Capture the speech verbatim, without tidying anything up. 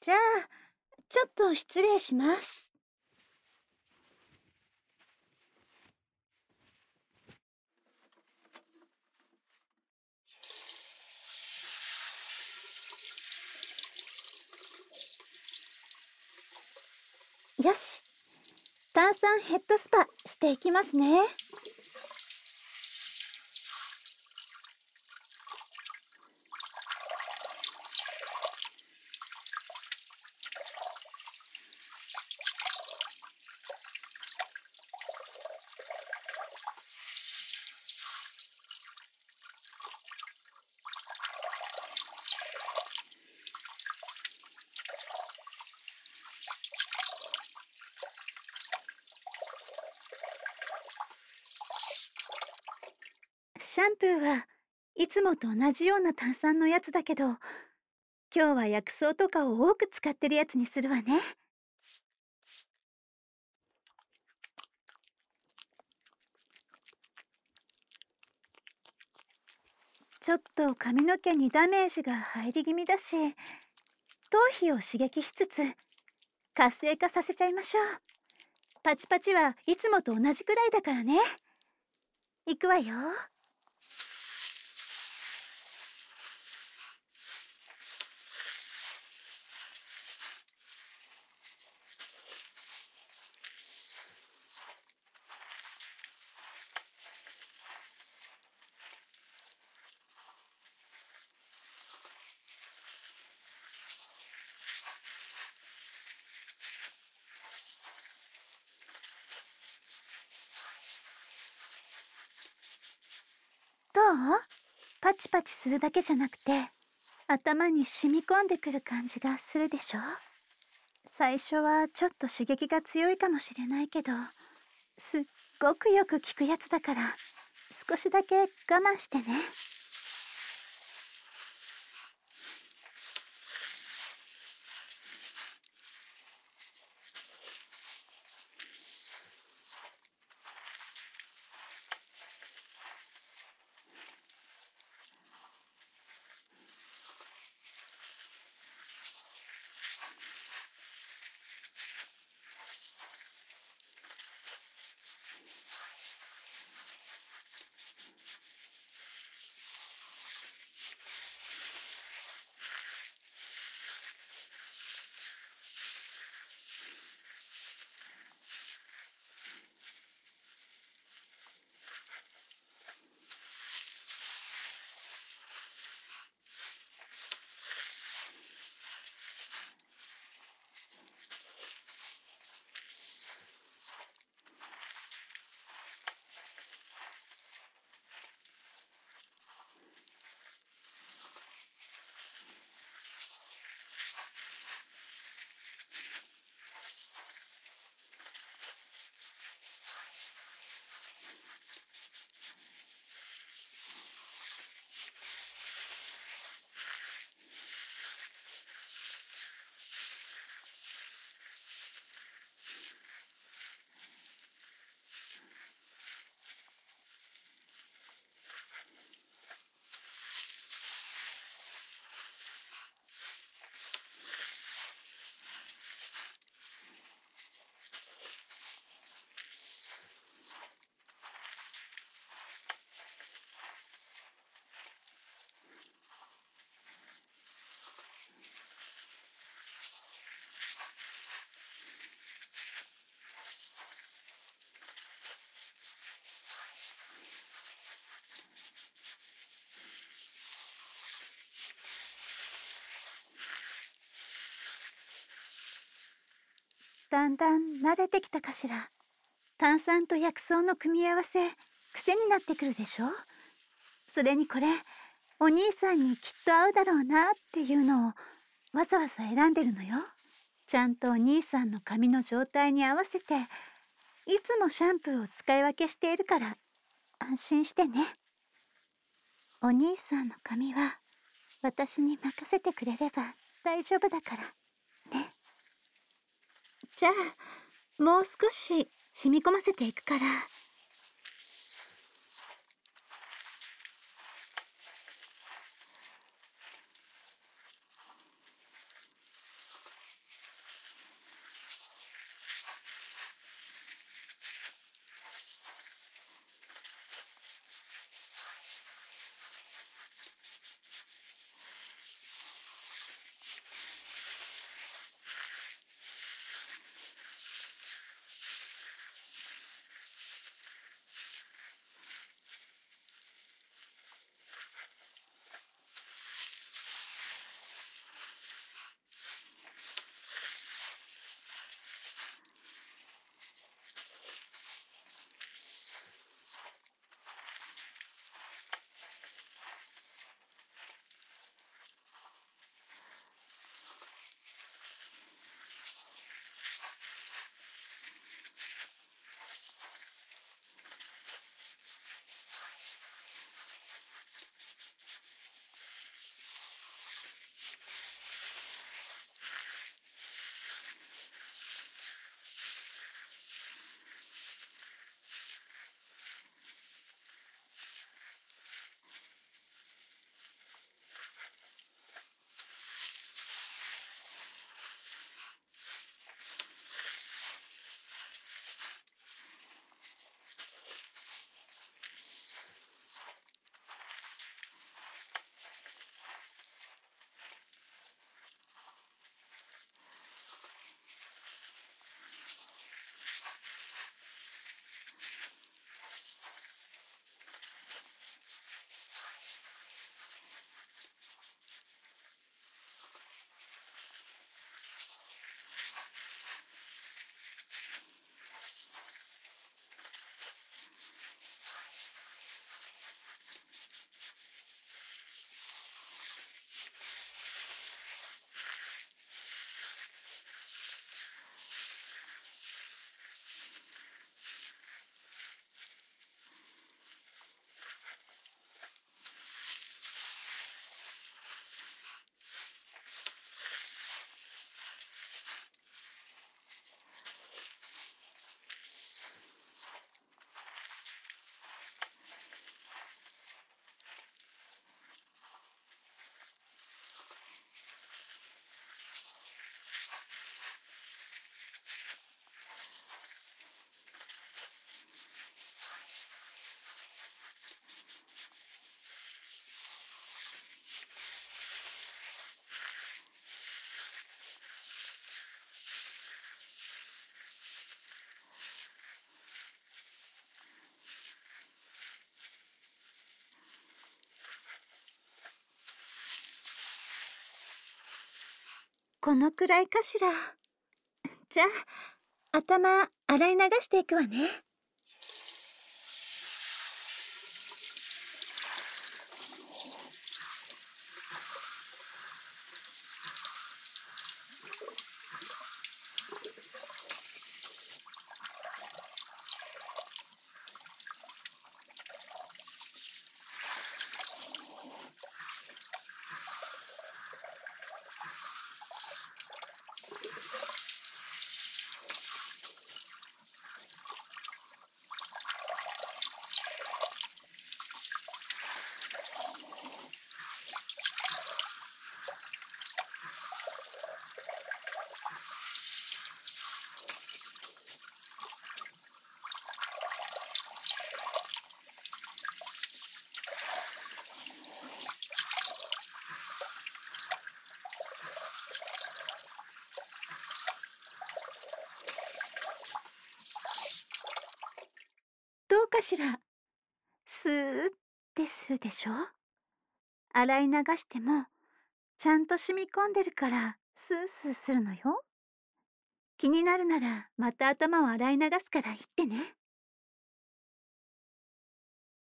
じゃあ、ちょっと失礼します。よし、炭酸ヘッドスパしていきますね。シャンプーはいつもと同じような炭酸のやつだけど、今日は薬草とかを多く使ってるやつにするわね。ちょっと髪の毛にダメージが入り気味だし、頭皮を刺激しつつ活性化させちゃいましょう。パチパチはいつもと同じくらいだからね。いくわよ。どう？パチパチするだけじゃなくて頭に染み込んでくる感じがするでしょ？最初はちょっと刺激が強いかもしれないけど、すっごくよく効くやつだから少しだけ我慢してね。だんだん慣れてきたかしら。炭酸と薬草の組み合わせ癖になってくるでしょ。それにこれお兄さんにきっと合うだろうなっていうのをわざわざ選んでるのよ。ちゃんとお兄さんの髪の状態に合わせていつもシャンプーを使い分けしているから安心してね。お兄さんの髪は私に任せてくれれば大丈夫だからね。じゃあもう少し染み込ませていくから。 このくらいかしら。じゃあ、頭洗い流していくわね。どうかしら。スーってするでしょ。洗い流してもちゃんと染み込んでるからスースーするのよ。気になるならまた頭を洗い流すから言ってね。